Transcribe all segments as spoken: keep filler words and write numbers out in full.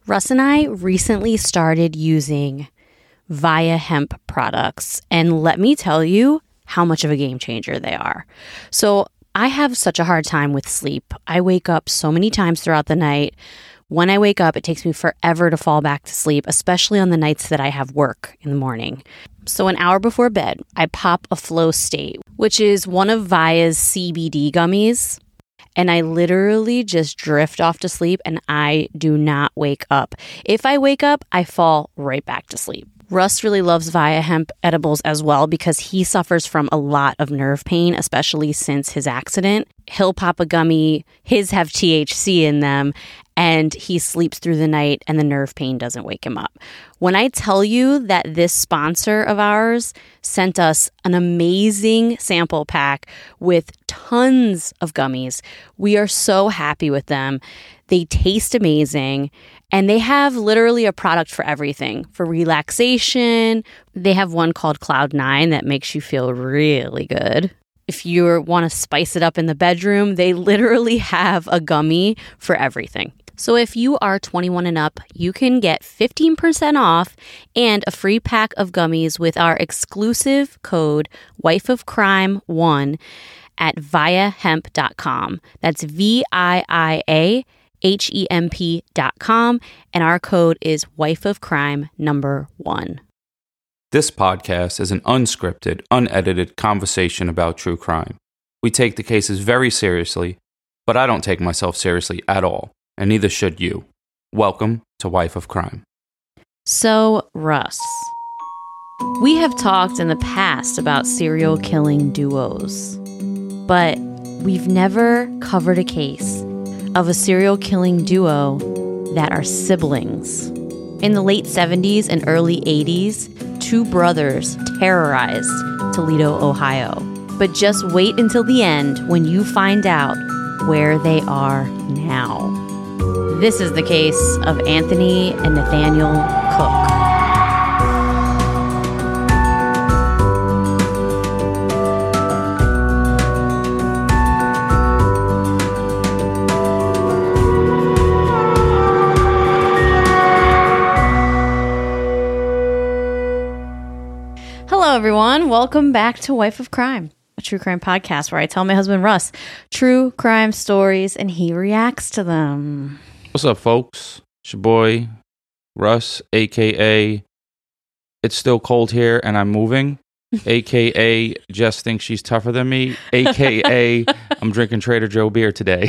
Russ and I recently started using Via Hemp products, and let me tell you how much of a game changer they are. So I have such a hard time with sleep. I wake up so many times throughout the night. When I wake up, it takes me forever to fall back to sleep, especially on the nights that I have work in the morning. So an hour before bed, I pop a Flow State, which is one of Via's C B D gummies. And I literally just drift off to sleep and I do not wake up. If I wake up, I fall right back to sleep. Russ really loves Via Hemp edibles as well because he suffers from a lot of nerve pain, especially since his accident. He'll pop a gummy, his have T H C in them, and he sleeps through the night and the nerve pain doesn't wake him up. When I tell you that this sponsor of ours sent us an amazing sample pack with tons of gummies, we are so happy with them. They taste amazing, and they have literally a product for everything. For relaxation, they have one called Cloud nine that makes you feel really good. If you want to spice it up in the bedroom, they literally have a gummy for everything. So if you are twenty-one and up, you can get fifteen percent off and a free pack of gummies with our exclusive code wife of crime one at via hemp dot com. That's V I I A H E M P dot com, and our code is wife of crime number one. This podcast is an unscripted, unedited conversation about true crime. We take the cases very seriously, but I don't take myself seriously at all, and neither should you. Welcome to Wife of Crime. So, Russ, we have talked in the past about serial killing duos, but we've never covered a case of a serial killing duo that are siblings. In the late seventies and early eighties, two brothers terrorized Toledo, Ohio. But just wait until the end when you find out where they are now. This is the case of Anthony and Nathaniel Cook. Hello, everyone. Welcome back to Wife of Crime, a true crime podcast where I tell my husband, Russ, true crime stories and he reacts to them. What's up, folks? It's your boy, Russ, a k a. It's still cold here and I'm moving, a k a. Jess thinks she's tougher than me, a k a. I'm drinking Trader Joe beer today.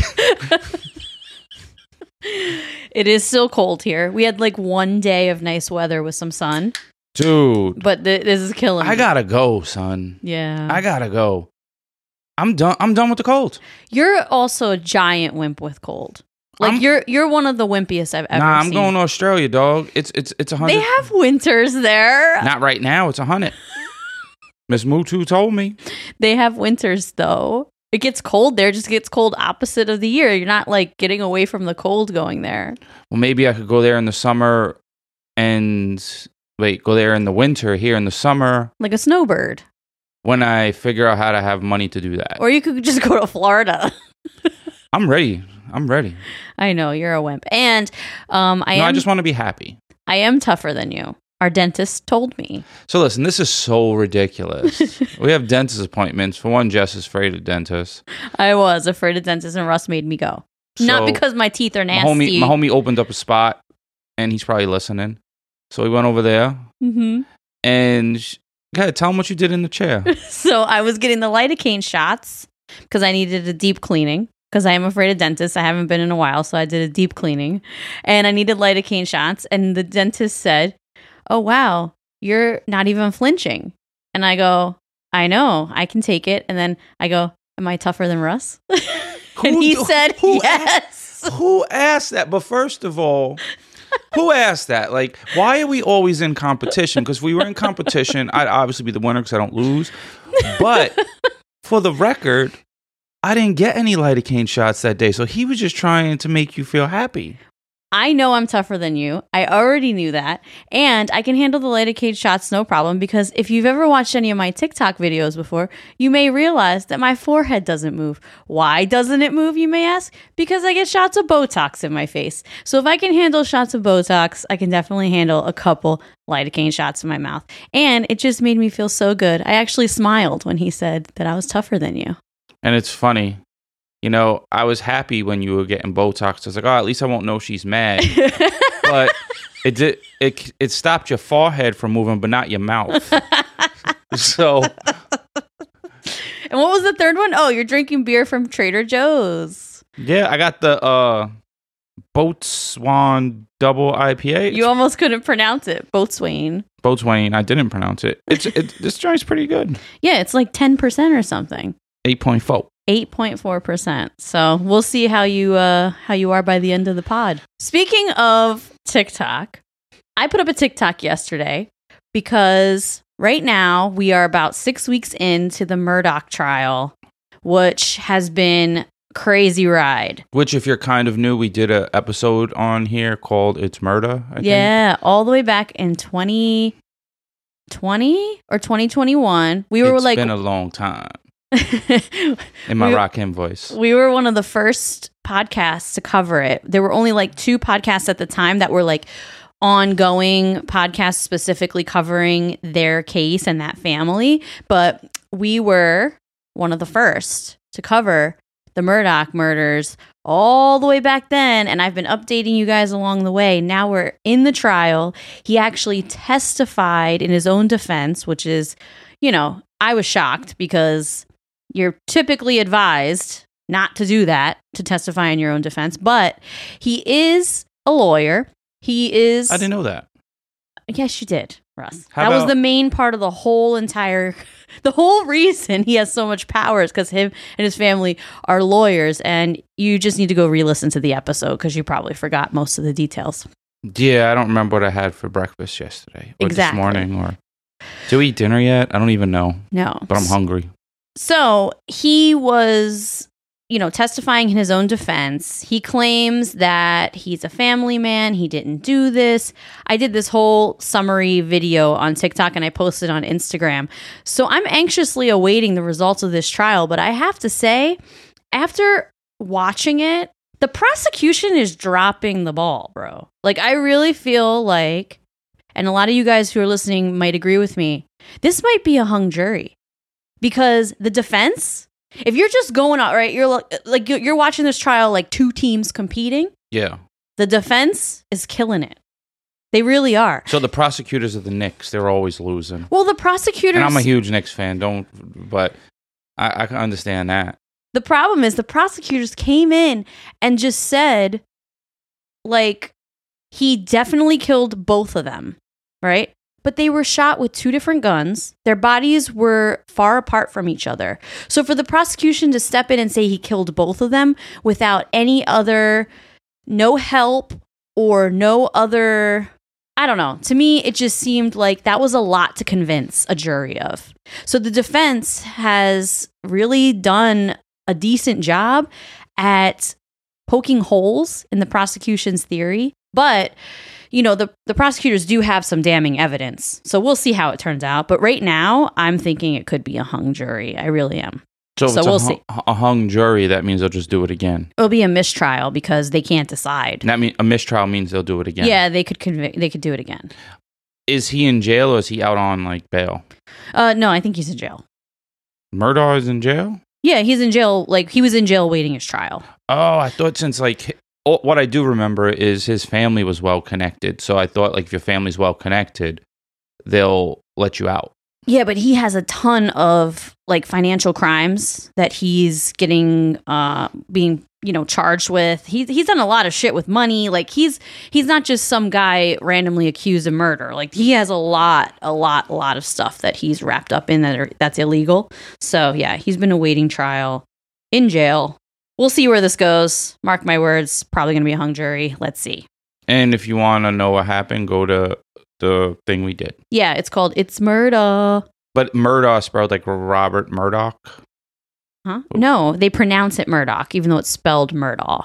It is still cold here. We had like one day of nice weather with some sun. Dude. But th- this is killing me. I gotta go, son. Yeah. I gotta go. I'm done. I'm done with the cold. You're also a giant wimp with cold. Like I'm, you're you're one of the wimpiest I've ever nah, seen. Nah, I'm going to Australia, dog. It's it's it's a hundred. They have winters there. Not right now. It's a hundred. Miss Mutu told me. They have winters though. It gets cold there. It just gets cold opposite of the year. You're not like getting away from the cold going there. Well, maybe I could go there in the summer and wait, go there in the winter, here in the summer. Like a snowbird. When I figure out how to have money to do that. Or you could just go to Florida. I'm ready. I'm ready. I know, you're a wimp. And um, I no, am... I just want to be happy. I am tougher than you. Our dentist told me. So listen, this is so ridiculous. We have dentist appointments. For one, Jess is afraid of dentists. I was afraid of dentists and Russ made me go. So Not because my teeth are nasty. My homie, my homie opened up a spot and he's probably listening. So we went over there, mm-hmm. and sh- go ahead, tell him what you did in the chair. So I was getting the lidocaine shots because I needed a deep cleaning because I am afraid of dentists. I haven't been in a while, so I did a deep cleaning, and I needed lidocaine shots. And the dentist said, "Oh wow, you're not even flinching." And I go, "I know, I can take it." And then I go, "Am I tougher than Russ?" And he said, who "Yes." A- who asked that? But first of all. Who asked that? Like, why are we always in competition? Because if we were in competition, I'd obviously be the winner because I don't lose. But for the record, I didn't get any lidocaine shots that day. So he was just trying to make you feel happy. I know I'm tougher than you. I already knew that. And I can handle the lidocaine shots no problem because if you've ever watched any of my TikTok videos before, you may realize that my forehead doesn't move. Why doesn't it move, you may ask? Because I get shots of Botox in my face. So if I can handle shots of Botox, I can definitely handle a couple lidocaine shots in my mouth. And it just made me feel so good. I actually smiled when he said that I was tougher than you. And it's funny. You know, I was happy when you were getting Botox. I was like, oh, at least I won't know she's mad. But it did it it stopped your forehead from moving, but not your mouth. So and what was the third one? Oh, you're drinking beer from Trader Joe's. Yeah, I got the uh Boatswain double I P A. You almost couldn't pronounce it. Boatswain. Boatswain, I didn't pronounce it. It's it, this joint's pretty good. Yeah, it's like ten percent or something. eight point four. eight point four percent. So we'll see how you uh how you are by the end of the pod. Speaking of TikTok, I put up a TikTok yesterday because right now we are about six weeks into the Murdaugh trial, which has been crazy ride. Which, if you're kind of new, we did an episode on here called It's Murdaugh, I yeah, think. all the way back in twenty twenty or twenty twenty-one. We were it's like... It's been a long time. In my we, Rakim voice. We were one of the first podcasts to cover it. There were only like two podcasts at the time that were like ongoing podcasts specifically covering their case and that family. But we were one of the first to cover the Murdaugh murders all the way back then. And I've been updating you guys along the way. Now we're in the trial. He actually testified in his own defense, which is, you know, I was shocked because you're typically advised not to do that, to testify in your own defense. But he is a lawyer. He is... I didn't know that. Yes, you did, Russ. How that about... was the main part of the whole entire... The whole reason he has so much power is because him and his family are lawyers. And you just need to go re-listen to the episode because you probably forgot most of the details. Yeah, I don't remember what I had for breakfast yesterday. Or exactly. this morning. Or do we eat dinner yet? I don't even know. No. But I'm hungry. So he was, you know, testifying in his own defense. He claims that he's a family man. He didn't do this. I did this whole summary video on TikTok and I posted on Instagram. So I'm anxiously awaiting the results of this trial. But I have to say, after watching it, the prosecution is dropping the ball, bro. Like, I really feel like, and a lot of you guys who are listening might agree with me, this might be a hung jury. Because the defense, if you're just going out, right, you're like, like you're watching this trial like two teams competing. Yeah. The defense is killing it. They really are. So the prosecutors of the Knicks, they're always losing. Well, the prosecutors... And I'm a huge Knicks fan, don't, but I, I can understand that. The problem is the prosecutors came in and just said, like, he definitely killed both of them, right? But they were shot with two different guns. Their bodies were far apart from each other. So for the prosecution to step in and say he killed both of them without any other, no help or no other, I don't know. To me, it just seemed like that was a lot to convince a jury of. So the defense has really done a decent job at poking holes in the prosecution's theory. But you know, the, the prosecutors do have some damning evidence. So we'll see how it turns out. But right now, I'm thinking it could be a hung jury. I really am. So, so if we'll it's a, see. a hung jury, that means they'll just do it again. It'll be a mistrial because they can't decide. That mean a mistrial means they'll do it again. Yeah, they could convict. They could do it again. Is he in jail or is he out on like bail? Uh, no, I think he's in jail. Murdaugh is in jail? Yeah, he's in jail. Like he was in jail waiting his trial. Oh, I thought since like what I do remember is his family was well connected. So I thought like if your family's well connected, they'll let you out. Yeah, but he has a ton of like financial crimes that he's getting, uh, being, you know, charged with. He's he's done a lot of shit with money. Like he's he's not just some guy randomly accused of murder. Like he has a lot, a lot, a lot of stuff that he's wrapped up in that are, that's illegal. So yeah, he's been awaiting trial in jail. We'll see where this goes. Mark my words, probably going to be a hung jury. Let's see. And if you want to know what happened, go to the thing we did. Yeah, it's called It's Murdaugh. But Murdaugh spelled like Robert Murdoch. Huh? No, they pronounce it Murdoch, even though it's spelled Murdaugh.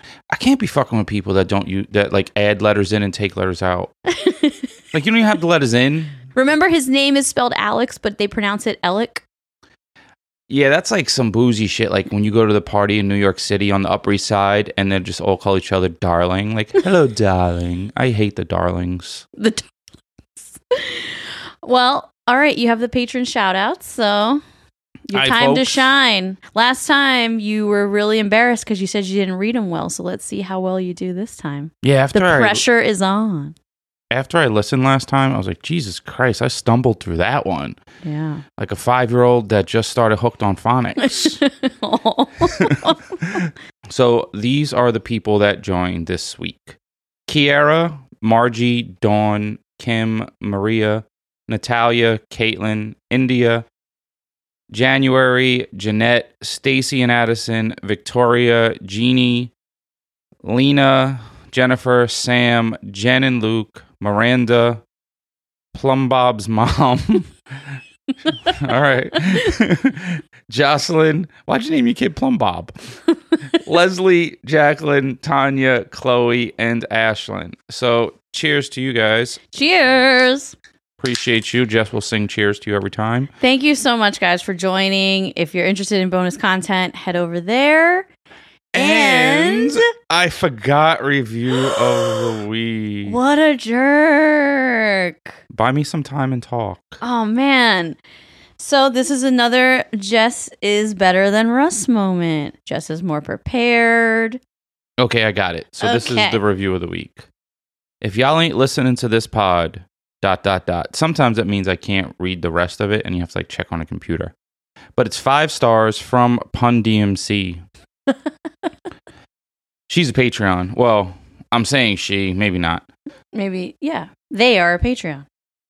I can't be fucking with people that don't use that like add letters in and take letters out. Like, you don't even have the letters in. Remember, his name is spelled Alex, but they pronounce it Alec. Yeah, that's like some boozy shit. Like when you go to the party in New York City on the Upper East Side and then just all call each other darling. Like, hello, darling. I hate the darlings. The darlings. Well, all right. You have the patron shout outs. So your Hi, time to folks. shine. Last time you were really embarrassed because you said you didn't read them well. So let's see how well you do this time. Yeah, after The I, pressure is on. after I listened last time, I was like, Jesus Christ, I stumbled through that one. Yeah. Like a five-year-old that just started hooked on phonics. So these are the people that joined this week. Kiara, Margie, Dawn, Kim, Maria, Natalia, Caitlin, India, January, Jeanette, Stacy and Addison, Victoria, Jeannie, Lena, Jennifer, Sam, Jen and Luke, Miranda, Plum Bob's mom. All right. Jocelyn. Why'd you name your kid Plum Bob? Leslie, Jacqueline, Tanya, Chloe, and Ashlyn. So cheers to you guys. Cheers. Appreciate you. Jess will sing cheers to you every time. Thank you so much, guys, for joining. If you're interested in bonus content, head over there. And, And I forgot review of the week. What a jerk. Buy me some time and talk. Oh, man. So this is another Jess is better than Russ moment. Jess is more prepared. Okay, I got it. So this Okay. is the review of the week. If y'all ain't listening to this pod, dot, dot, dot. Sometimes that means I can't read the rest of it and you have to like check on a computer. But it's five stars from Pun D M C. She's a Patreon. Well, I'm saying she, maybe not. Maybe, yeah. They are a Patreon.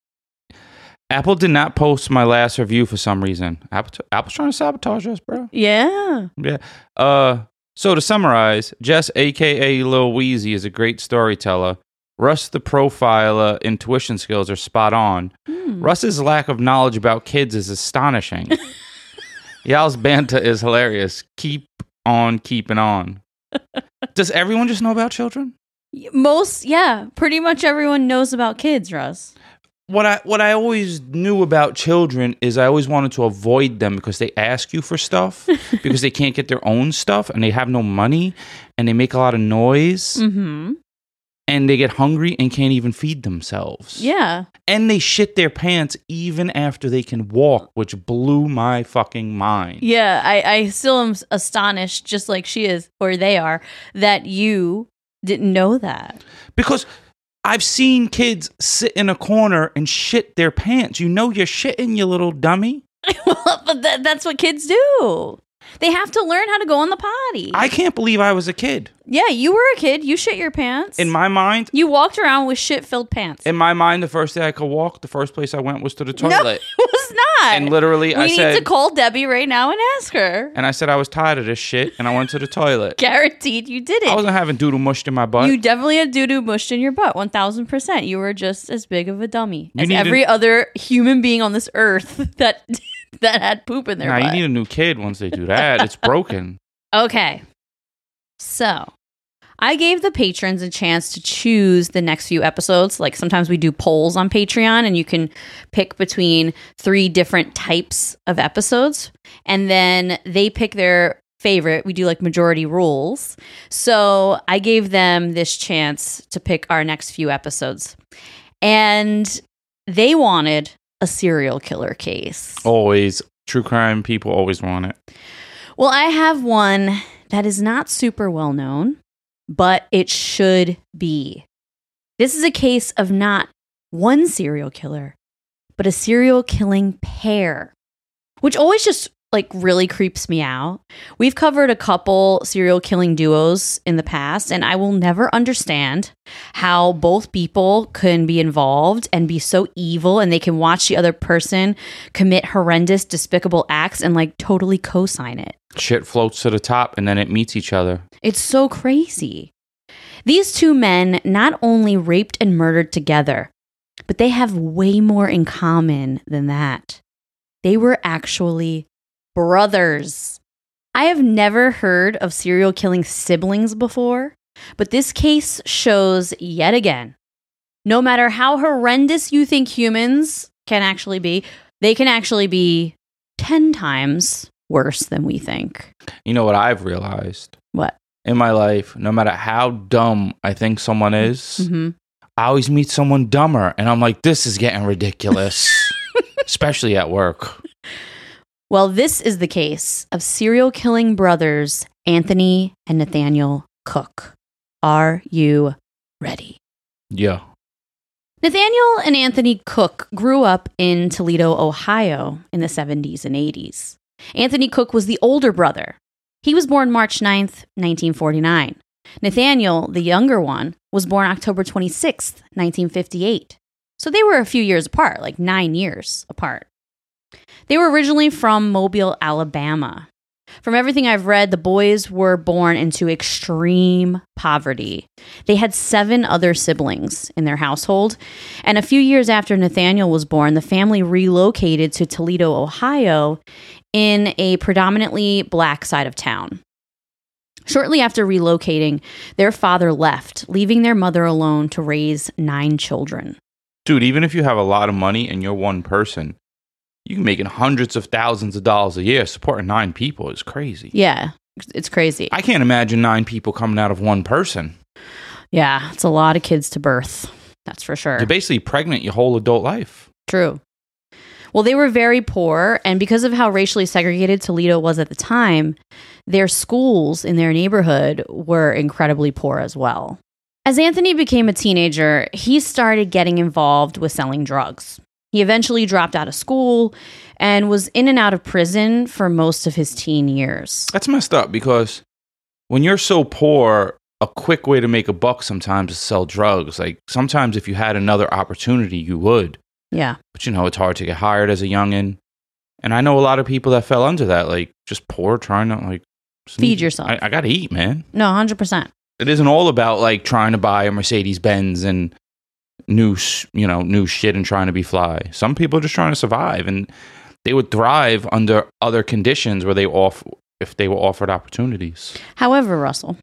Apple did not post my last review for some reason. Apple, Apple's trying to sabotage us, bro. Yeah. Yeah. Uh, so to summarize, Jess, a k a. Lil Weezy, is a great storyteller. Russ, the profiler, intuition skills are spot on. Hmm. Russ's lack of knowledge about kids is astonishing. Y'all's banter is hilarious. Keep on keeping on. Does everyone just know about children? Most, yeah. Pretty much everyone knows about kids, Russ. What I what I always knew about children is I always wanted to avoid them because they ask you for stuff because they can't get their own stuff and they have no money and they make a lot of noise Mm-hmm. and they get hungry and can't even feed themselves. Yeah. And they shit their pants even after they can walk, which blew my fucking mind. Yeah, I, I still am astonished, just like she is, or they are, that you didn't know that. Because I've seen kids sit in a corner and shit their pants. You know you're shitting, you little dummy. Well, but that, that's what kids do. They have to learn how to go on the potty. I can't believe I was a kid. Yeah, you were a kid. You shit your pants. In my mind, you walked around with shit-filled pants. in my mind, the first day I could walk, the first place I went was to the toilet. No, it was not. And literally, we I need said, to call Debbie right now and ask her. and I said I was tired of this shit, and I went to the toilet. Guaranteed you did it. I wasn't having doodle mushed in my butt. You definitely had doo-doo mushed in your butt, one thousand percent. You were just as big of a dummy You as need every a- other human being on this earth that that had poop in their Nah, butt. you need a new kid once they do that. It's broken. Okay. So, I gave the patrons a chance to choose the next few episodes. Like sometimes we do polls on Patreon and you can pick between three different types of episodes. And then they pick their favorite. We do like majority rules. So I gave them this chance to pick our next few episodes. And they wanted a serial killer case. Always. True crime people always want it. Well, I have one that is not super well known, but it should be. This is a case of not one serial killer, but a serial killing pair, which always just like really creeps me out. We've covered a couple serial killing duos in the past, and I will never understand how both people can be involved and be so evil and they can watch the other person commit horrendous, despicable acts and like totally co-sign it. Shit floats to the top and then it meets each other. It's so crazy. These two men not only raped and murdered together, but they have way more in common than that. They were actually brothers. I have never heard of serial killing siblings before, but this case shows yet again, no matter how horrendous you think humans can actually be, they can actually be ten times worse than we think. You know what I've realized? What? In my life, no matter how dumb I think someone is, Mm-hmm. I always meet someone dumber, and I'm like, this is getting ridiculous, especially at work. Well, this is the case of serial killing brothers Anthony and Nathaniel Cook. Are you ready? Yeah. Nathaniel and Anthony Cook grew up in Toledo, Ohio in the seventies and eighties. Anthony Cook was the older brother. He was born March ninth, nineteen forty-nine. Nathaniel, the younger one, was born October twenty-sixth, nineteen fifty-eight. So they were a few years apart, like nine years apart. They were originally from Mobile, Alabama. From everything I've read, the boys were born into extreme poverty. They had seven other siblings in their household, and a few years after Nathaniel was born, the family relocated to Toledo, Ohio, in a predominantly black side of town. Shortly after relocating, their father left, leaving their mother alone to raise nine children. Dude, even if you have a lot of money and you're one person, you can make hundreds of thousands of dollars a year. Supporting nine people is crazy. Yeah, it's crazy. I can't imagine nine people coming out of one person. Yeah, it's a lot of kids to birth. That's for sure. You're basically pregnant your whole adult life. True. Well, they were very poor, and because of how racially segregated Toledo was at the time, their schools in their neighborhood were incredibly poor as well. As Anthony became a teenager, he started getting involved with selling drugs. He eventually dropped out of school and was in and out of prison for most of his teen years. That's messed up because when you're so poor, a quick way to make a buck sometimes is sell drugs. Like sometimes if you had another opportunity, you would. Yeah. But you know, it's hard to get hired as a youngin'. And I know a lot of people that fell under that, like just poor, trying to like feed yourself. I, I got to eat, man. No, one hundred percent. It isn't all about like trying to buy a Mercedes Benz and new, you know, new shit and trying to be fly. Some people are just trying to survive, and they would thrive under other conditions where they off if they were offered opportunities. However, Russell,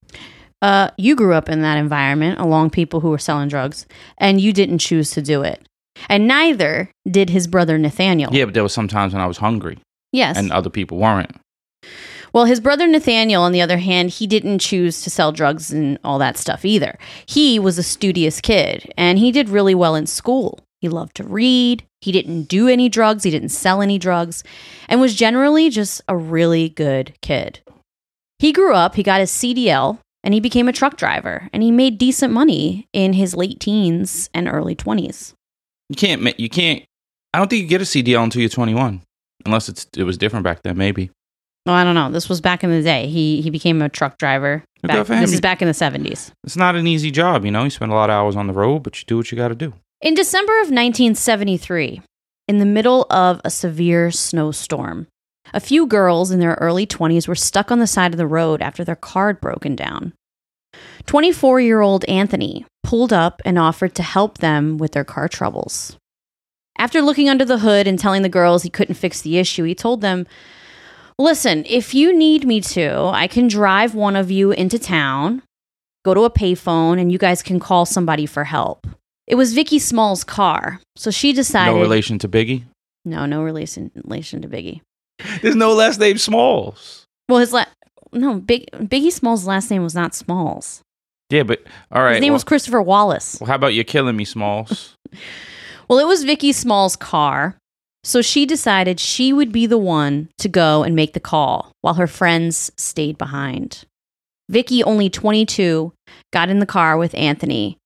uh, you grew up in that environment along people who were selling drugs, and you didn't choose to do it. And neither did his brother Nathaniel. Yeah, but there was some times when I was hungry. Yes. And other people weren't. Well, his brother Nathaniel, on the other hand, he didn't choose to sell drugs and all that stuff either. He was a studious kid, and he did really well in school. He loved to read. He didn't do any drugs. He didn't sell any drugs, and was generally just a really good kid. He grew up, he got his C D L, and he became a truck driver, and he made decent money in his late teens and early twenties. You can't, ma- you can't, I don't think you get a C D L until you're twenty-one, unless it's it was different back then, maybe. Oh, I don't know. This was back in the day. He he became a truck driver. Back, this is back in the seventies. It's not an easy job, you know? You spend a lot of hours on the road, but you do what you got to do. In December of nineteen seventy-three, in the middle of a severe snowstorm, a few girls in their early twenties were stuck on the side of the road after their car had broken down. twenty-four-year-old Anthony pulled up and offered to help them with their car troubles. After looking under the hood and telling the girls he couldn't fix the issue, he told them, "Listen, if you need me to, I can drive one of you into town, go to a payphone, and you guys can call somebody for help." It was Vicky Small's car, so she decided... No relation to Biggie? No, no relation, relation to Biggie. There's no last name Smalls. Well, his la- no, Big Biggie Small's last name was not Smalls. Yeah, but all right. His name well, was Christopher Wallace. Well, how about you're killing me, Smalls? Well, it was Vicky Small's car, so she decided she would be the one to go and make the call while her friends stayed behind. Vicky, only twenty-two, got in the car with Anthony.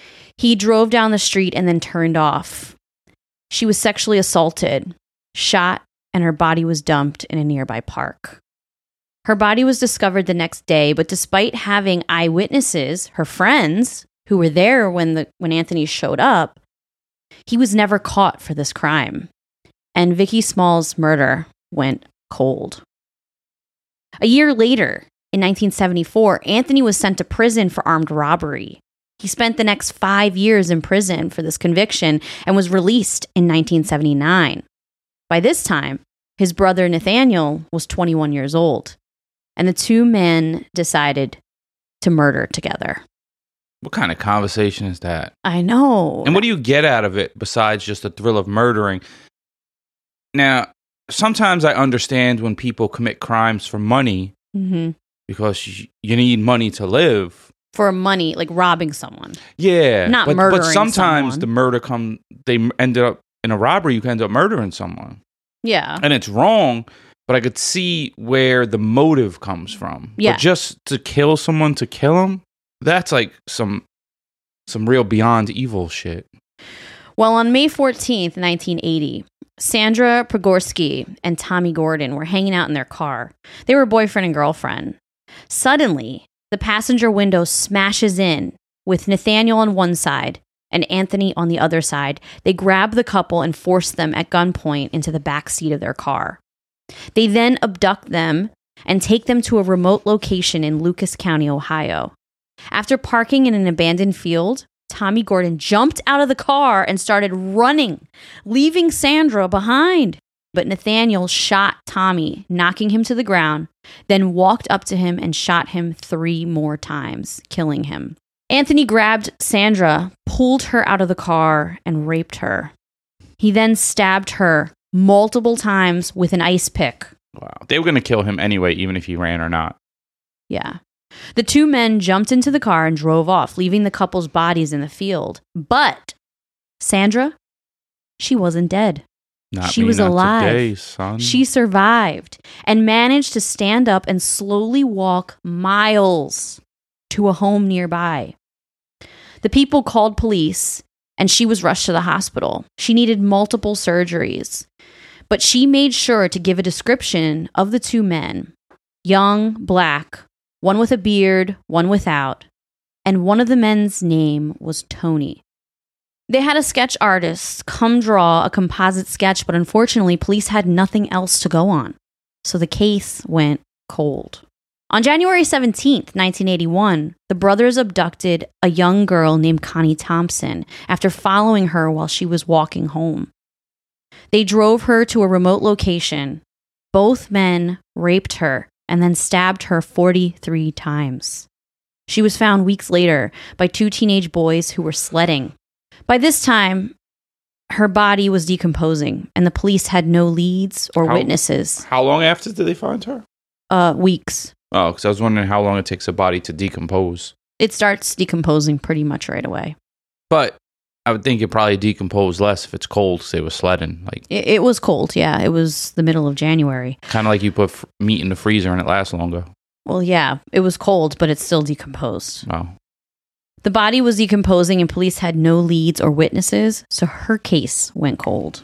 He drove down the street and then turned off. She was sexually assaulted, shot, and her body was dumped in a nearby park. Her body was discovered the next day, but despite having eyewitnesses, her friends, who were there when the when Anthony showed up, he was never caught for this crime. And Vicky Small's murder went cold. A year later, in nineteen seventy-four, Anthony was sent to prison for armed robbery. He spent the next five years in prison for this conviction and was released in nineteen seventy-nine. By this time, his brother Nathaniel was twenty-one years old. and the two men decided to murder together. What kind of conversation is that? I know. And what do you get out of it besides just the thrill of murdering? Now, sometimes I understand when people commit crimes for money Mm-hmm. because you, you need money to live. For money, like robbing someone. Yeah. Not but, murdering But sometimes someone. the murder come, they m- ended up in a robbery, you can end up murdering someone. Yeah. And it's wrong, but I could see where the motive comes from. Yeah. But just to kill someone to kill them, that's like some some real beyond evil shit. Well, on May fourteenth, nineteen eighty, Sandra Prigorski and Tommy Gordon were hanging out in their car. They were boyfriend and girlfriend. Suddenly, the passenger window smashes in with Nathaniel on one side and Anthony on the other side. They grab the couple and force them at gunpoint into the back seat of their car. They then abduct them and take them to a remote location in Lucas County, Ohio. After parking in an abandoned field, Tommy Gordon jumped out of the car and started running, leaving Sandra behind. But Nathaniel shot Tommy, knocking him to the ground, then walked up to him and shot him three more times, killing him. Anthony grabbed Sandra, pulled her out of the car, and raped her. He then stabbed her multiple times with an ice pick. Wow. They were going to kill him anyway, even if he ran or not. Yeah. The two men jumped into the car and drove off, leaving the couple's bodies in the field. But Sandra, she wasn't dead. Not She me, was not alive. Today, son. She survived and managed to stand up and slowly walk miles to a home nearby. The people called police and she was rushed to the hospital. She needed multiple surgeries, but she made sure to give a description of the two men. Young, black, one with a beard, one without, and one of the men's name was Tony. They had a sketch artist come draw a composite sketch, but unfortunately, police had nothing else to go on. So the case went cold. On January seventeenth, nineteen eighty-one, the brothers abducted a young girl named Connie Thompson after following her while she was walking home. They drove her to a remote location. Both men raped her and then stabbed her forty-three times. She was found weeks later by two teenage boys who were sledding. By this time, her body was decomposing, and the police had no leads or How- witnesses. How long after did they find her? Uh, weeks. Oh, because I was wondering how long it takes a body to decompose. It starts decomposing pretty much right away. But I would think it probably decompose less if it's cold because they were sledding. Like It, it was cold, yeah. It was the middle of January. kind of like you put f- meat in the freezer and it lasts longer. Well, yeah, it was cold, but it still decomposed. Oh, The body was decomposing and police had no leads or witnesses, so her case went cold.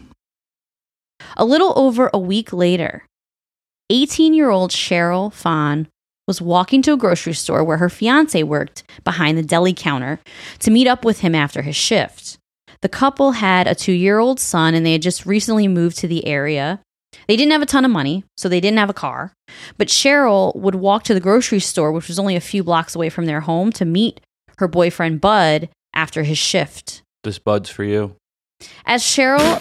A little over a week later, eighteen-year-old Cheryl Fawn was walking to a grocery store where her fiancé worked behind the deli counter to meet up with him after his shift. The couple had a two-year-old son and they had just recently moved to the area. They didn't have a ton of money, so they didn't have a car. But Cheryl would walk to the grocery store, which was only a few blocks away from their home, to meet her boyfriend Bud after his shift. this bud's for you. As Cheryl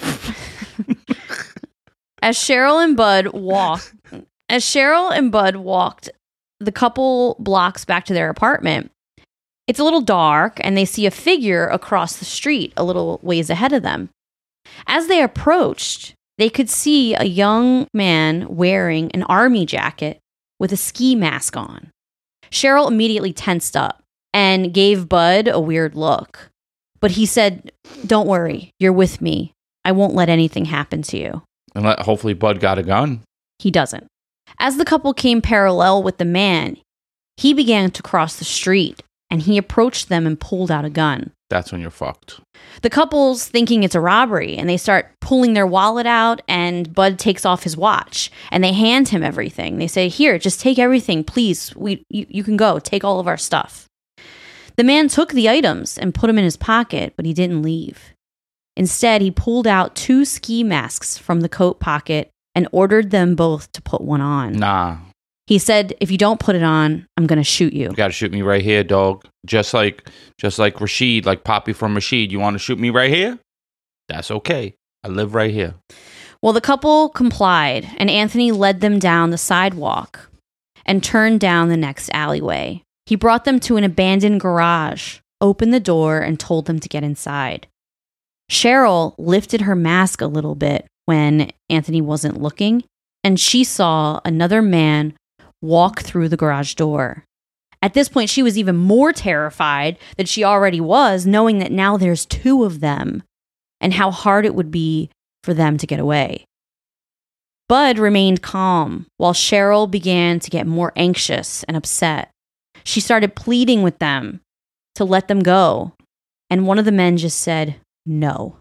As Cheryl and Bud walked As Cheryl and Bud walked the couple blocks back to their apartment, it's a little dark and they see a figure across the street a little ways ahead of them. As they approached, they could see a young man wearing an army jacket with a ski mask on. Cheryl immediately tensed up and gave Bud a weird look. But he said, "Don't worry, you're with me. I won't let anything happen to you." And let, hopefully Bud got a gun. He doesn't. As the couple came parallel with the man, he began to cross the street and he approached them and pulled out a gun. That's when you're fucked. The couple's thinking it's a robbery and they start pulling their wallet out and Bud takes off his watch and they hand him everything. They say, "Here, just take everything, please. We, you, you can go. Take all of our stuff." The man took the items and put them in his pocket, but he didn't leave. Instead, he pulled out two ski masks from the coat pocket and ordered them both to put one on. Nah, He said, "If you don't put it on, I'm going to shoot you." you got to shoot me right here, dog. Just like, just like Rashid, like Poppy from Rashid. You want to shoot me right here? That's okay. I live right here. Well, the couple complied, and Anthony led them down the sidewalk. and turned down the next alleyway. He brought them to an abandoned garage, opened the door, and told them to get inside. Cheryl lifted her mask a little bit when Anthony wasn't looking, and she saw another man walk through the garage door. At this point, she was even more terrified than she already was, knowing that now there's two of them and how hard it would be for them to get away. Bud remained calm while Cheryl began to get more anxious and upset. She started pleading with them to let them go, and one of the men just said no.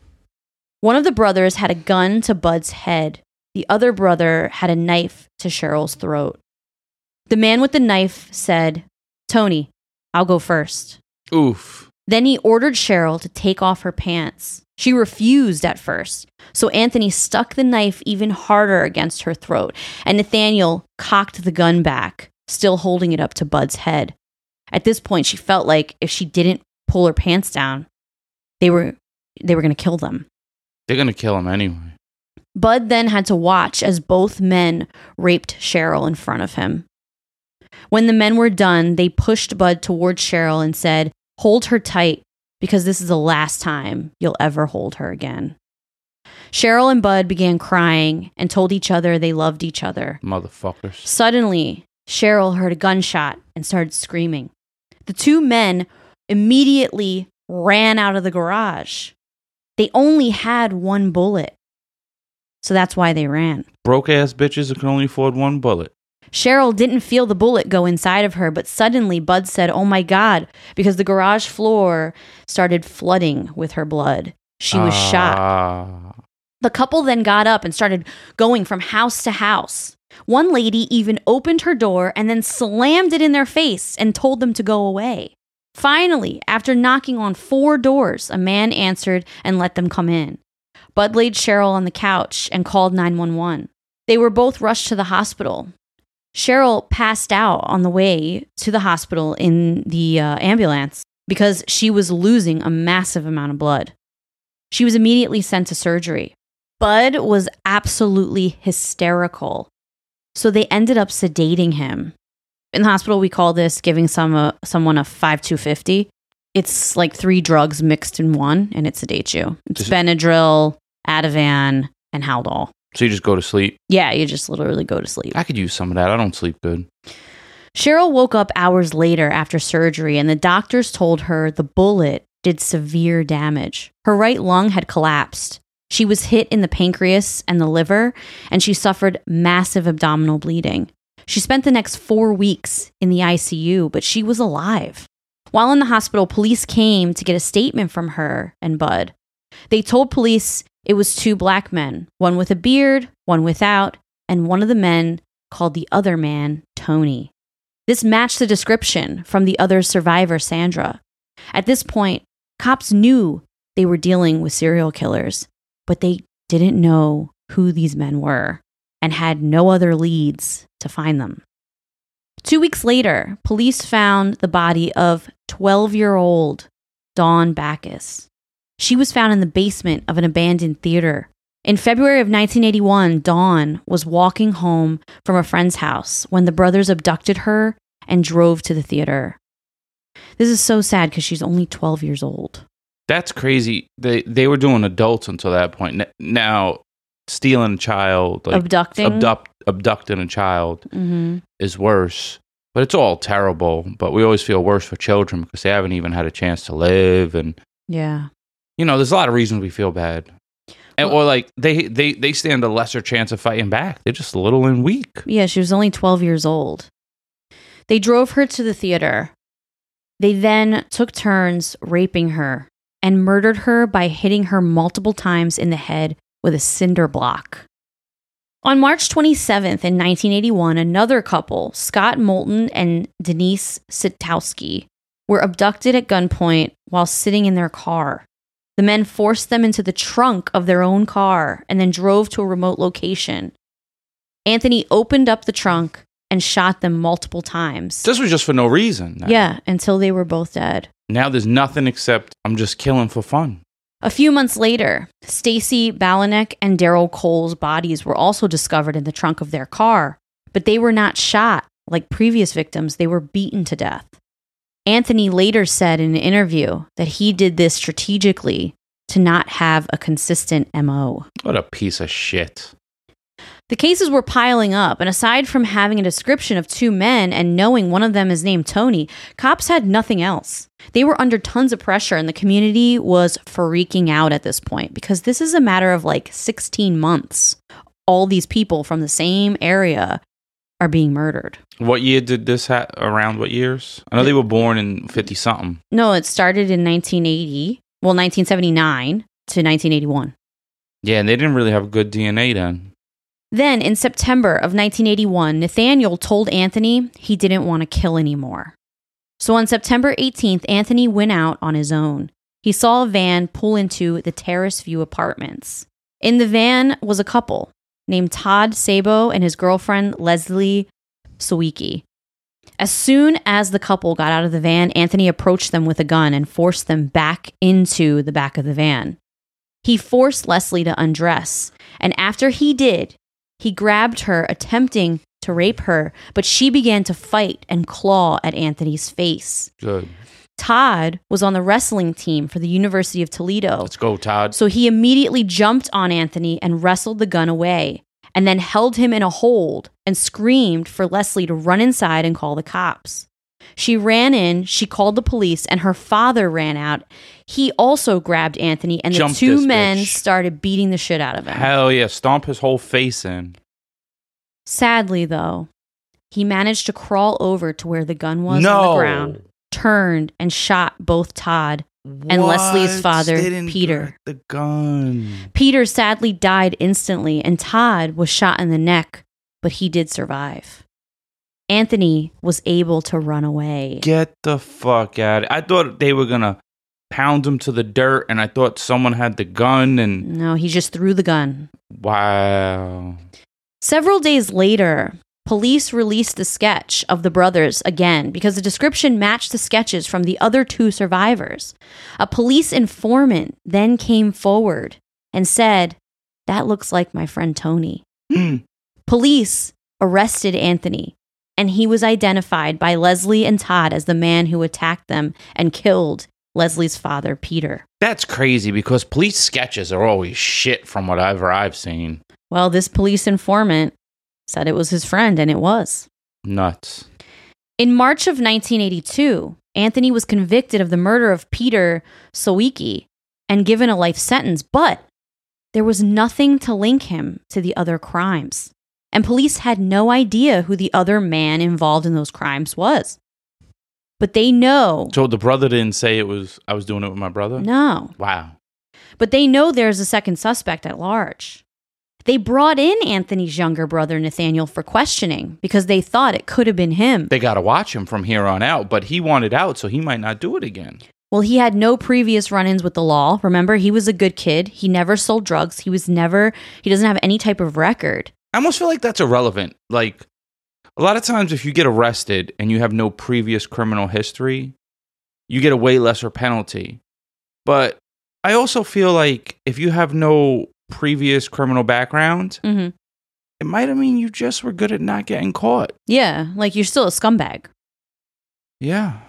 One of the brothers had a gun to Bud's head. The other brother had a knife to Cheryl's throat. The man with the knife said, "Tony, I'll go first." Oof. Then he ordered Cheryl to take off her pants. She refused at first, so Anthony stuck the knife even harder against her throat, and Nathaniel cocked the gun back, still holding it up to Bud's head. At this point, she felt like if she didn't pull her pants down, they were they were going to kill them. They're going to kill him anyway. Bud then had to watch as both men raped Cheryl in front of him. When the men were done, they pushed Bud towards Cheryl and said, "Hold her tight, because this is the last time you'll ever hold her again." Cheryl and Bud began crying and told each other they loved each other. Motherfuckers. Suddenly, Cheryl heard a gunshot and started screaming. The two men immediately ran out of the garage. They only had one bullet, so that's why they ran. Broke-ass bitches that can only afford one bullet. Cheryl didn't feel the bullet go inside of her, but suddenly Bud said, "Oh my God," because the garage floor started flooding with her blood. She was Ah. shot. The couple then got up and started going from house to house. One lady even opened her door and then slammed it in their face and told them to go away. Finally, after knocking on four doors, a man answered and let them come in. Bud laid Cheryl on the couch and called nine one one. They were both rushed to the hospital. Cheryl passed out on the way to the hospital in the uh, ambulance because she was losing a massive amount of blood. She was immediately sent to surgery. Bud was absolutely hysterical, so they ended up sedating him. In the hospital, we call this giving some uh, someone a five two fifty. It's like three drugs mixed in one, and it sedates you. It's Just- Benadryl, Ativan, and Haldol. So you just go to sleep? Yeah, you just literally go to sleep. I could use some of that. I don't sleep good. Cheryl woke up hours later after surgery, and the doctors told her the bullet did severe damage. Her right lung had collapsed. She was hit in the pancreas and the liver, and she suffered massive abdominal bleeding. She spent the next four weeks in the I C U, but she was alive. While in the hospital, police came to get a statement from her and Bud. They told police it was two black men, one with a beard, one without, and one of the men called the other man Tony. This matched the description from the other survivor, Sandra. At this point, cops knew they were dealing with serial killers, but they didn't know who these men were and had no other leads to find them. Two weeks later, police found the body of twelve-year-old Dawn Backus. She was found in the basement of an abandoned theater. In February of nineteen eighty-one, Dawn was walking home from a friend's house when the brothers abducted her and drove to the theater. This is so sad because she's only twelve years old. That's crazy. They they were doing adults until that point. N- Now, stealing a child, like Abducting? abduct, abducting a child Mm-hmm. is worse. But it's all terrible. But we always feel worse for children because they haven't even had a chance to live. And, Yeah. you know, there's a lot of reasons we feel bad. And, Well- or like they, they, they stand a lesser chance of fighting back. They're just little and weak. Yeah, she was only twelve years old. They drove her to the theater. They then took turns raping her and murdered her by hitting her multiple times in the head with a cinder block. On March twenty-seventh in nineteen eighty-one, another couple, Scott Moulton and Denise Sitowski, were abducted at gunpoint while sitting in their car. The men forced them into the trunk of their own car and then drove to a remote location. Anthony opened up the trunk and shot them multiple times. This was just for no reason. Yeah, until they were both dead. Now there's nothing except I'm just killing for fun. A few months later, Stacy Balanek and Daryl Cole's bodies were also discovered in the trunk of their car. But they were not shot like previous victims. They were beaten to death. Anthony later said in an interview that he did this strategically to not have a consistent M O. What a piece of shit. The cases were piling up, and aside from having a description of two men and knowing one of them is named Tony, cops had nothing else. They were under tons of pressure, and the community was freaking out at this point because this is a matter of like sixteen months. All these people from the same area are being murdered. What year did this ha- around what years? I know they were born in fifty-something. No, it started in nineteen eighty, well, nineteen seventy-nine to nineteen eighty-one. Yeah, and they didn't really have good D N A then. Then, in September of nineteen eighty-one, Nathaniel told Anthony he didn't want to kill anymore. So on September eighteenth, Anthony went out on his own. He saw a van pull into the Terrace View Apartments. In the van was a couple named Todd Sabo and his girlfriend, Leslie Sawicki. As soon as the couple got out of the van, Anthony approached them with a gun and forced them back into the back of the van. He forced Leslie to undress, and after he did, he grabbed her, attempting to rape her, but she began to fight and claw at Anthony's face. Good. Todd was on the wrestling team for the University of Toledo. Let's go, Todd. So he immediately jumped on Anthony and wrestled the gun away, and then held him in a hold and screamed for Leslie to run inside and call the cops. She ran in, she called the police, and her father ran out. He also grabbed Anthony, and the Jumped two this men bitch. started beating the shit out of him. Hell yeah, stomp his whole face in. Sadly, though, he managed to crawl over to where the gun was no. on the ground, turned, and shot both Todd and What? Leslie's father, They didn't Peter. grab the gun. Peter sadly died instantly, and Todd was shot in the neck, but he did survive. Anthony was able to run away. Get the fuck out. I thought they were going to pound him to the dirt, and I thought someone had the gun, and No, he just threw the gun. wow. Several days later, police released the sketch of the brothers again because the description matched the sketches from the other two survivors. A police informant then came forward and said, "That looks like my friend Tony." Police arrested Anthony, and he was identified by Leslie and Todd as the man who attacked them and killed Leslie's father, Peter. That's crazy because police sketches are always shit from whatever I've seen. Well, this police informant said it was his friend, and it was. Nuts. In March of nineteen eighty-two, Anthony was convicted of the murder of Peter Sawicki and given a life sentence, but there was nothing to link him to the other crimes. And police had no idea who the other man involved in those crimes was. But they know. So the brother didn't say it was, I was doing it with my brother? No. Wow. But they know there's a second suspect at large. They brought in Anthony's younger brother, Nathaniel, for questioning because they thought it could have been him. They got to watch him from here on out, but he wanted out, so he might not do it again. Well, he had no previous run-ins with the law. Remember, he was a good kid. He never sold drugs. He was never, he doesn't have any type of record. I almost feel like that's irrelevant. Like, a lot of times if you get arrested and you have no previous criminal history, you get a way lesser penalty. But I also feel like if you have no previous criminal background, Mm-hmm. it might have mean you just were good at not getting caught. Yeah, like you're still a scumbag. Yeah.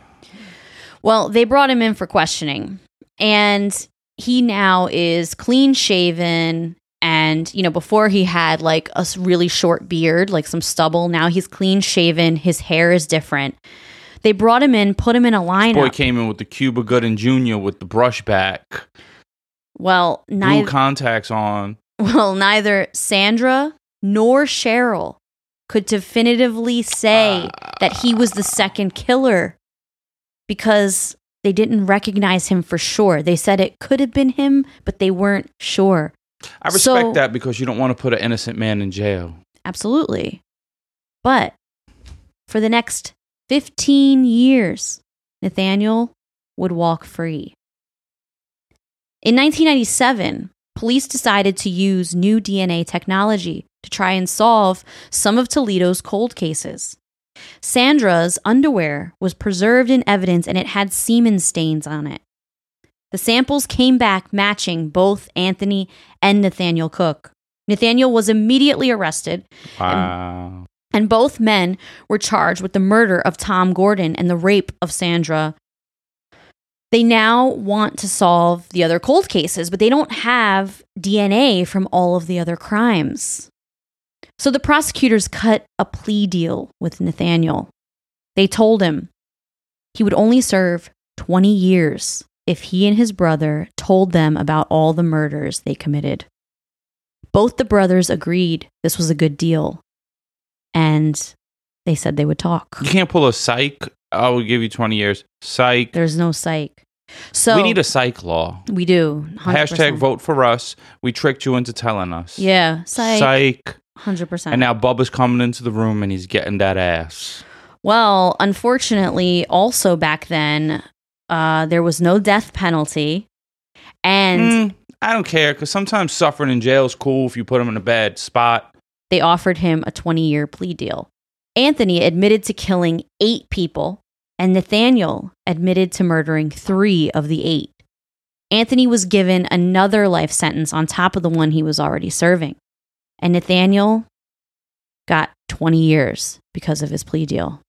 Well, they brought him in for questioning, and he now is clean shaven. And, you know, before he had like a really short beard, like some stubble. Now he's clean shaven. His hair is different. They brought him in, put him in a lineup. Boy came in with the Cuba Gooding Junior with the brush back, Well, blue neither, contacts on. well, neither Sandra nor Cheryl could definitively say Uh, that he was the second killer because they didn't recognize him for sure. They said it could have been him, but they weren't sure. I respect So- that because you don't want to put an innocent man in jail. Absolutely. But for the next fifteen years, Nathaniel would walk free. In nineteen ninety-seven, police decided to use new D N A technology to try and solve some of Toledo's cold cases. Sandra's underwear was preserved in evidence and it had semen stains on it. The samples came back matching both Anthony and Nathaniel Cook. Nathaniel was immediately arrested Wow. and And both men were charged with the murder of Tom Gordon and the rape of Sandra. They now want to solve the other cold cases, but they don't have D N A from all of the other crimes. So the prosecutors cut a plea deal with Nathaniel. They told him he would only serve twenty years if he and his brother told them about all the murders they committed. Both the brothers agreed this was a good deal, and they said they would talk. You can't pull a psych. I will give you twenty years. Psych. There's no psych. So we need a psych law. We do. one hundred percent. Hashtag vote for us. We tricked you into telling us. Yeah. Psych. Psych. one hundred percent. And now Bubba's coming into the room and he's getting that ass. Well, unfortunately, also back then, uh, there was no death penalty. And mm, I don't care, because sometimes suffering in jail is cool if you put him in a bad spot. They offered him a twenty-year plea deal. Anthony admitted to killing eight people, and Nathaniel admitted to murdering three of the eight. Anthony was given another life sentence on top of the one he was already serving. And Nathaniel got twenty years because of his plea deal.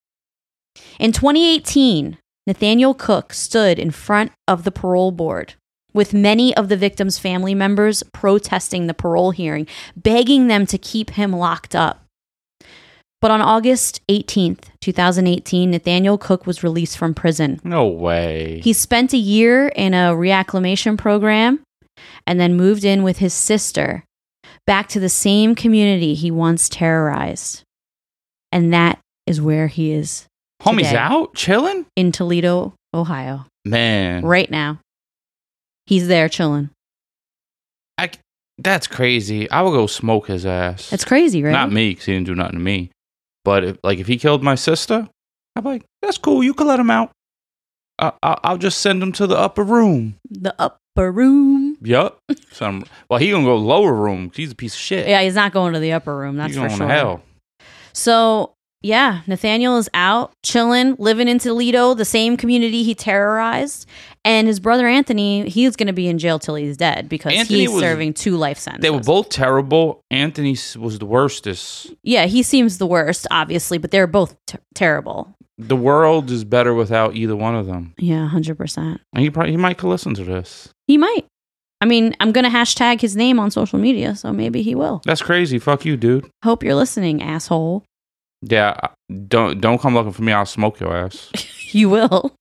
In twenty eighteen, Nathaniel Cook stood in front of the parole board with many of the victims' family members protesting the parole hearing, begging them to keep him locked up. But on August eighteenth, twenty eighteen, Nathaniel Cook was released from prison. No way. He spent a year in a reacclimation program and then moved in with his sister back to the same community he once terrorized. And that is where he is Homie's today, out? Chilling? in Toledo, Ohio. Man. Right now. He's there chilling. I, that's crazy. I would go smoke his ass. It's crazy, right? Not me, because he didn't do nothing to me. But if, like, if he killed my sister, I'm like, that's cool. You can let him out. I, I, I'll just send him to the upper room. The upper room. Yup. Some. Well, he gonna go lower room. He's a piece of shit. Yeah, he's not going to the upper room. That's he's for going sure. to hell. So, yeah, Nathaniel is out, chilling, living in Toledo, the same community he terrorized. And his brother Anthony, he's going to be in jail till he's dead because Anthony he's was- serving two life sentences. They were both terrible. Anthony s- was the worstest. Yeah, he seems the worst, obviously, but they're both ter- terrible. The world is better without either one of them. Yeah, one hundred percent. And he probably he might could listen to this. He might. I mean, I'm going to hashtag his name on social media, so maybe he will. That's crazy. Fuck you, dude. Hope you're listening, asshole. Yeah, don't don't come looking for me. I'll smoke your ass. You will.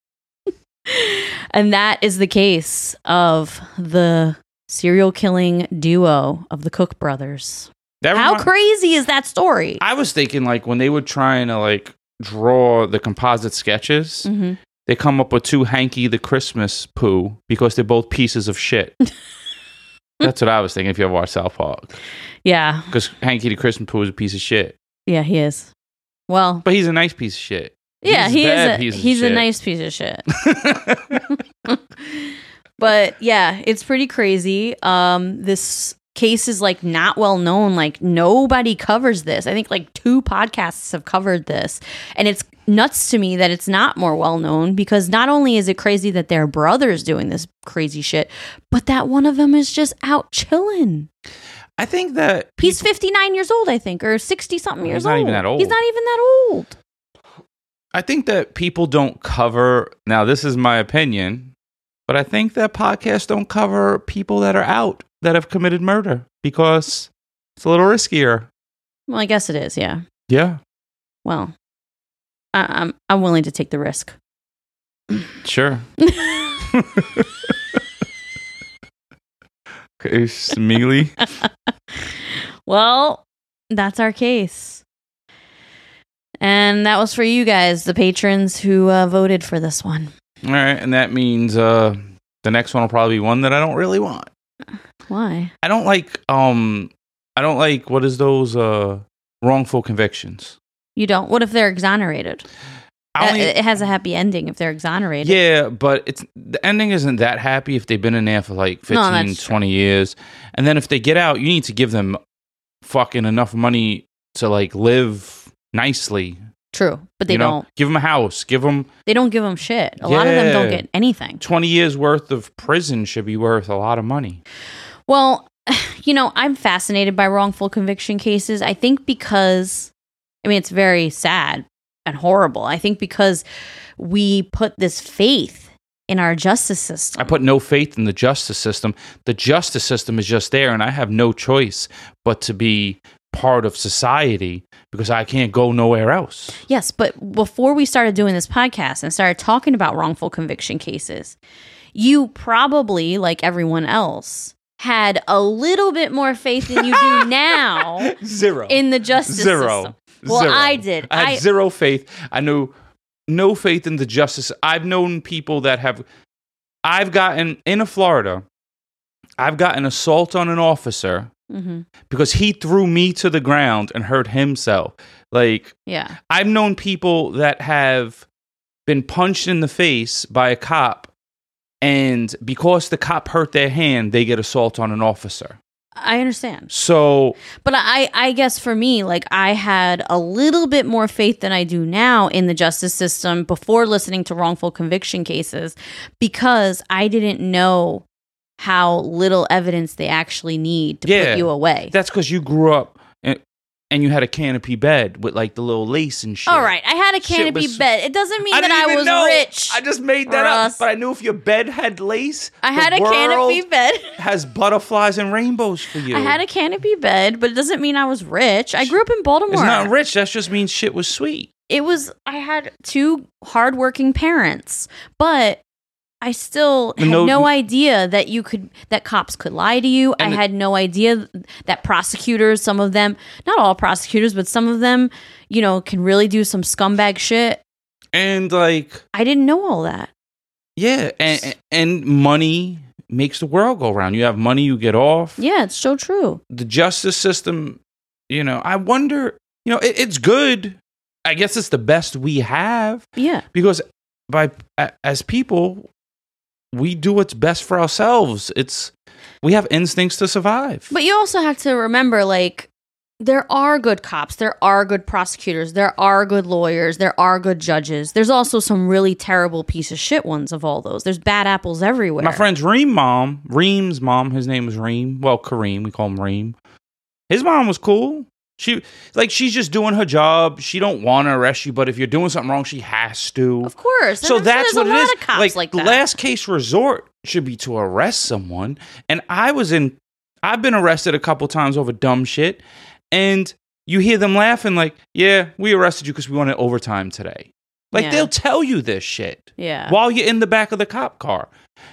And that is the case of the serial killing duo of the Cook brothers. That How remi- crazy is that story? I was thinking, like, when they were trying to like draw the composite sketches, Mm-hmm. they come up with two Hanky the Christmas poo because they're both pieces of shit. That's what I was thinking if you ever watch South Park. Yeah. Because Hanky the Christmas poo is a piece of shit. Yeah, he is. Well, But he's a nice piece of shit. yeah, He's he bad is a, piece of he's a shit. nice piece of shit. But yeah, it's pretty crazy. Um, this case is like not well known. Like nobody covers this. I think like two podcasts have covered this. And it's nuts to me that it's not more well known because not only is it crazy that their brother's doing this crazy shit, but that one of them is just out chilling. I think that He's fifty-nine years old, I think, or sixty something years He's not old. even that old. He's not even that old. I think that people don't cover. Now, this is my opinion, but I think that podcasts don't cover people that are out that have committed murder because it's a little riskier. Well, I guess it is, yeah. Yeah, Well, I, I'm I'm willing to take the risk. sure. Okay, Smealy. Well, that's our case. And that was for you guys, the patrons who uh, voted for this one. All right, and that means uh, the next one will probably be one that I don't really want. Why? I don't like um, I don't like what is those uh wrongful convictions. You don't? What if they're exonerated? I Uh, only, it has a happy ending if they're exonerated. Yeah, but it's the ending isn't that happy if they've been in there for like No, fifteen, that's true. twenty years. And then if they get out, you need to give them fucking enough money to like live nicely. True, but they you know? don't. Give them a house. Give them They don't give them shit. A lot of them don't Yeah. get anything. twenty years worth of prison should be worth a lot of money. Well, you know, I'm fascinated by wrongful conviction cases. I think because I mean, it's very sad and horrible. I think because we put this faith in our justice system. I put no faith in the justice system. The justice system is just there, and I have no choice but to be part of society because I can't go nowhere else. Yes, but before we started doing this podcast and started talking about wrongful conviction cases, you probably, like everyone else, had a little bit more faith than you do now. Zero. In the justice Zero. system. Well, Zero. I did. I had I, zero faith. I knew no faith in the justice. I've known people that have, I've gotten, in Florida, I've gotten assault on an officer mm-hmm. because he threw me to the ground and hurt himself. Like, yeah. I've known people that have been punched in the face by a cop, and because the cop hurt their hand, they get assault on an officer. I understand. So, but I, I guess for me, like I had a little bit more faith than I do now in the justice system before listening to wrongful conviction cases because I didn't know how little evidence they actually need to yeah, put you away. That's because you grew up and, and you had a canopy bed with like the little lace and shit. All right, I had a canopy was, bed. It doesn't mean I that I was know. rich. I just made that Russ. up. But I knew if your bed had lace, I had a canopy bed. Has butterflies and rainbows for you. I had a canopy bed, but it doesn't mean I was rich. I grew up in Baltimore. It's not rich. That just means shit was sweet. It was. I had two hardworking parents, but I still had no, no idea that you could that cops could lie to you. I the, had no idea that prosecutors, some of them, not all prosecutors, but some of them, you know, can really do some scumbag shit. And like, I didn't know all that. Yeah, and and money makes the world go round. You have money, you get off. Yeah, it's so true. The justice system, you know, I wonder, you know, it, it's good. I guess it's the best we have. Yeah. Because by as people, we do what's best for ourselves. It's we have instincts to survive. But you also have to remember, like, there are good cops, there are good prosecutors, there are good lawyers, there are good judges. There's also some really terrible piece of shit ones of all those. There's bad apples everywhere. My friend's Reem mom, Reem's mom, his name was Reem. Well, Kareem, we call him Reem. His mom was cool. She like she's just doing her job. She don't want to arrest you, but if you're doing something wrong, she has to. Of course. So and that's what a it lot is. Of cops like, like the that. last case resort should be to arrest someone. And I was in. I've been arrested a couple times over dumb shit, and you hear them laughing like, "Yeah, we arrested you because we wanted overtime today." Like yeah. they'll tell you this shit. Yeah. While you're in the back of the cop car.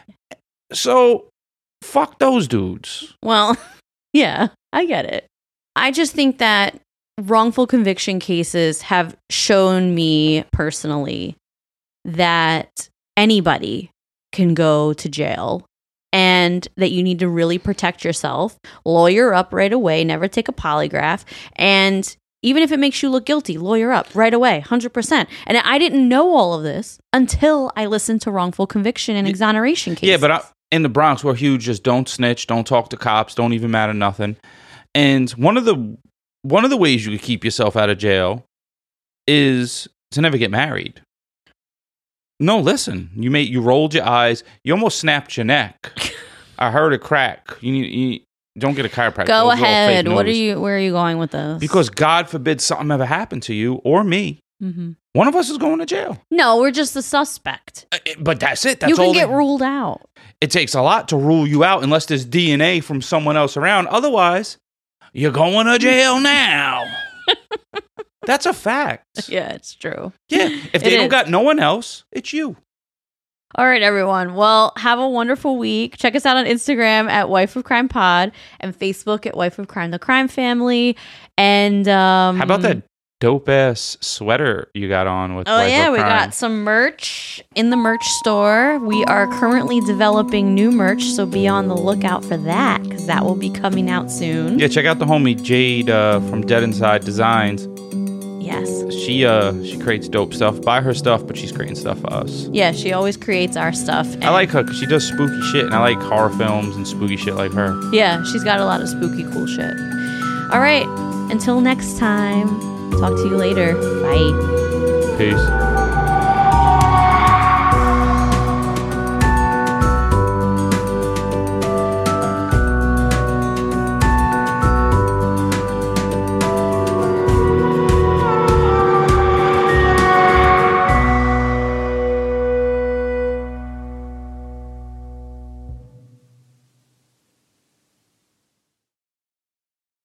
So, fuck those dudes. Well, yeah, I get it. I just think that wrongful conviction cases have shown me personally that anybody can go to jail and that you need to really protect yourself, lawyer up right away, never take a polygraph, and even if it makes you look guilty, lawyer up right away, one hundred percent. And I didn't know all of this until I listened to wrongful conviction and exoneration cases. Yeah, but I, in the Bronx, we're huge. Just don't snitch, don't talk to cops, don't even matter nothing. And one of the one of the ways you could keep yourself out of jail is to never get married. No, listen. You made you rolled your eyes. You almost snapped your neck. I heard a crack. You need you don't get a chiropractor. Go Those are all ahead. fake What are no's. you? Where are you going with this? Because God forbid something ever happened to you or me. Mm-hmm. One of us is going to jail. No, we're just the suspect. Uh, But that's it. That's you can all get they- ruled out. It takes a lot to rule you out unless there's D N A from someone else around. Otherwise, you're going to jail now. That's a fact. Yeah, it's true. Yeah. If they It don't is. got no one else, it's you. All right, everyone. Well, have a wonderful week. Check us out on Instagram at Wife of Crime Pod and Facebook at Wife of Crime, the Crime Family. And um, How about that dope ass sweater you got on with Oh, Wife yeah. of We Crime? got some merch in the merch store. We are currently developing new merch, so be on the lookout for that because that will be coming out soon. Yeah, check out the homie Jade uh, from Dead Inside Designs. Yes. She uh she creates dope stuff. Buy her stuff, but she's creating stuff for us. Yeah, she always creates our stuff. I like her because she does spooky shit, and I like horror films and spooky shit like her. Yeah, she's got a lot of spooky, cool shit. All right. Until next time. Talk to you later. Bye. Peace.